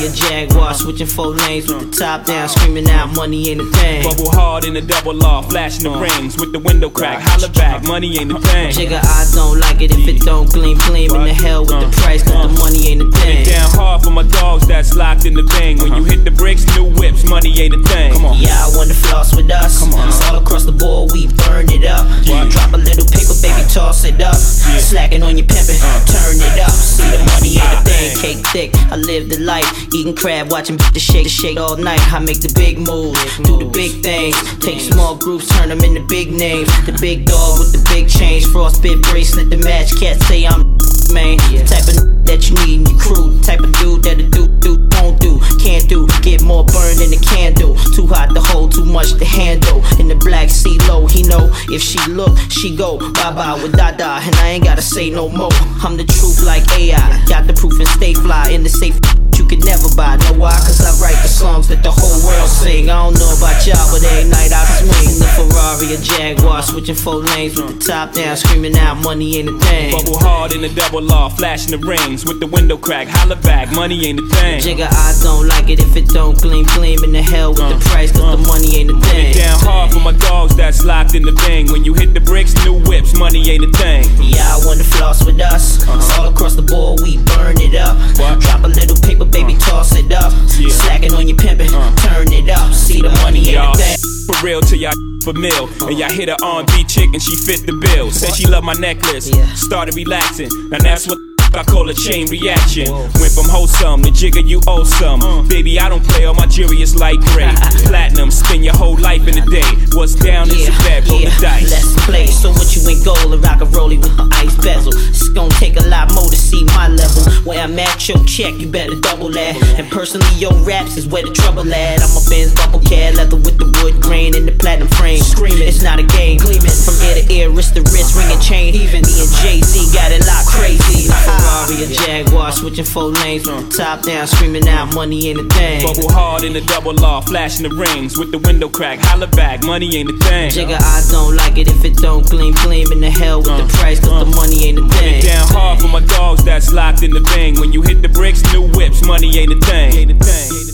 and Jaguar, switching 4 lanes with the top down, screaming out money ain't a thing. Bubble hard in the double law, flashing the rings with the window crack. Holla back, money ain't a thing. Jigga, I don't like it if it don't gleam. In the hell with the price, cause the money ain't a thing. Put it down hard for my dogs that's locked in the bang. When you hit the bricks, new whips, money ain't a thing. Come on. Yeah, I wanna floss with us. All across the board, we burn it up. Drop a little paper, baby, toss it up. Slacking on your pimpin', turn it up. See, the money ain't a thing. Cake thick, I live the life. Eating crab, watching the shake all night. I make the big moves, do the big things. Take small groups, turn them into big names. The big dog with the big change, frostbit bracelet, the match. Cats say I'm man, type of that you need in your crew, type of dude that'll do, won't do, can't do, get more burned than a candle. Too hot to hold, too much to handle. In the black sea low, he know if she look, she go bye bye with Dada, and I ain't gotta say no more. I'm the truth like AI, got the proof and stay fly in the safe. You can never buy, know why? Cause I write the songs that the whole world sing. I don't know about y'all, but every night I swing the Ferrari or Jaguar, switching 4 lanes with the top down, screaming out money ain't a thing. Bubble hard in the double law, flashing the rings with the window crack. Holla back, money ain't a thing. Jigga, I don't like it if it don't gleam. In the hell with the price, cause the money ain't a thing. Put it down hard for my dogs that's locked in the bang. When you hit the bricks, new whips, money ain't a thing. Yeah, I wanna floss with us. All across the board, we burn it up. Drop a little paper, baby, toss it up. Slacking on your pimpin', turn it up. See, the money ain't a thing. For real till y'all for meal. And y'all hit her R&B chick and she fit the bill. Said she loved my necklace, started relaxing. Now that's what I call a chain reaction. Went from wholesome to Jigga, you owe some. Baby, I don't play, all my jewelry is light gray. Platinum, spend your whole life in a day. What's down is a bet, roll the dice. Let's play, so what you ain't gold and rock a rollie with the ice bezel. It's gonna take a lot more to see my level. Where I'm at, your check, you better double that. And personally, your raps is where the trouble at. I'm a Benz bubble cat, leather with the wood grain and the platinum frame. Screaming, it's not a game. Gleaming from ear to ear, wrist to wrist, ring and chain. Even me and Jay-Z got it locked crazy. Ferrari or Jaguar, switching 4 lanes with the top down, screaming out money ain't a thing. Bubble hard in the double law, flashing the rings with the window crack. Holla back, money ain't a thing. Jigga, I don't like it if it don't gleam. In the hell with the price, cause the money ain't a thing. Put it down hard for my dogs that's locked in the bang. When you hit the bricks, new whips, money ain't a thing.